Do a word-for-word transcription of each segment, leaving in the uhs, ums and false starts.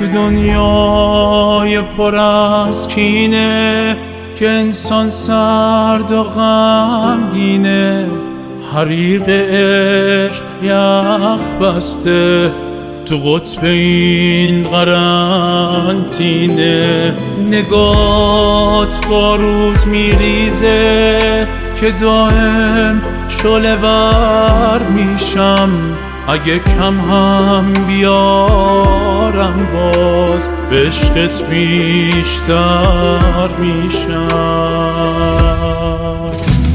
تو دنیای پر از کینه که انسان سرد و غمگینه، حریق عشق یخ بسته تو قطب این قرنطینه. نگات با روز میریزه که دائم شعله ور میشم، اگه کم هم بیارم باز به عشقت بیشتر میشم.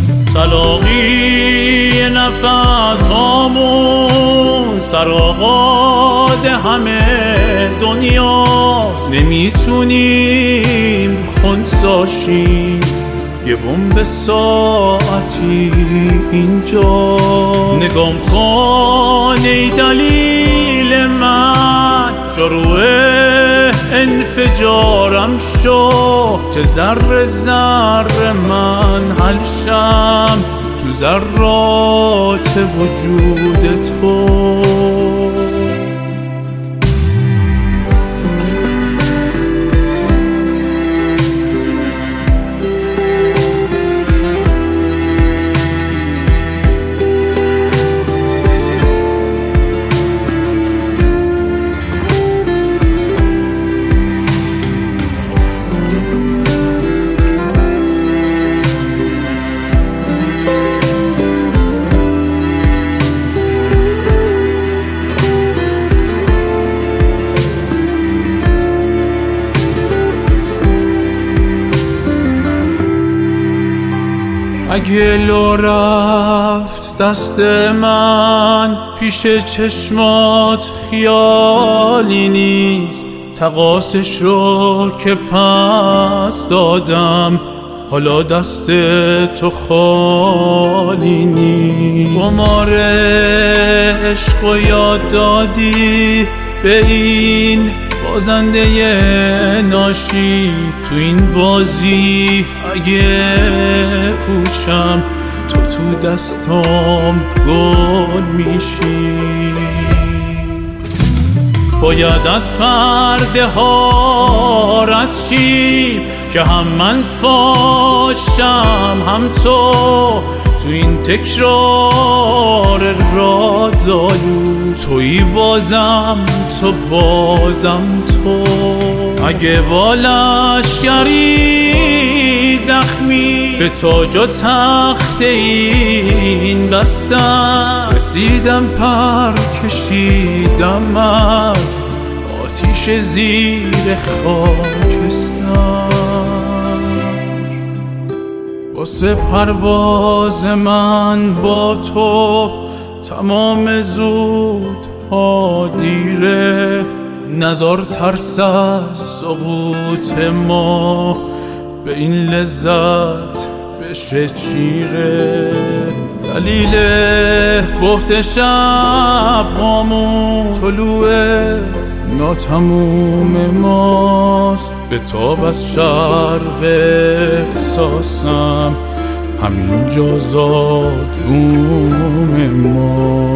تلاقی نفسامون سرآغاز همه دنیاست، نمیتونیم خنثاشیم یه بمب ساعتی اینجا. نگام کن ای دلیل من، شروع انفجارم شو که ذره ذره من حل شم تو ذرات وجود تو. اگه لو رفت دست من پیش چشمات خیالی نیست، تقاسش رو که پس دادم حالا دست تو خالی نیست. قمار عشق و یاد دادی به این بازنده ناشی، تو این بازی اگه پوچم تو تو دستام گل میشی. باید از پرده ها رد شی که هم من فاشم هم تو، تو این تکرار رازآلود تویی بازم تو بازم تو. اگه با لشکری زخمی به تاج و تخت این بستم، رسیدم پر کشیدم از آتیش زیر خاکستر. واسه پرواز من با تو تمام زود ها دیره، نزار ترس از سقوط ما به این لذت بشه چیره. دلیل بهت شب هامون طلوع ناتموم ماست، به تاب از شرق احساسم همینجا زاد بوم ما.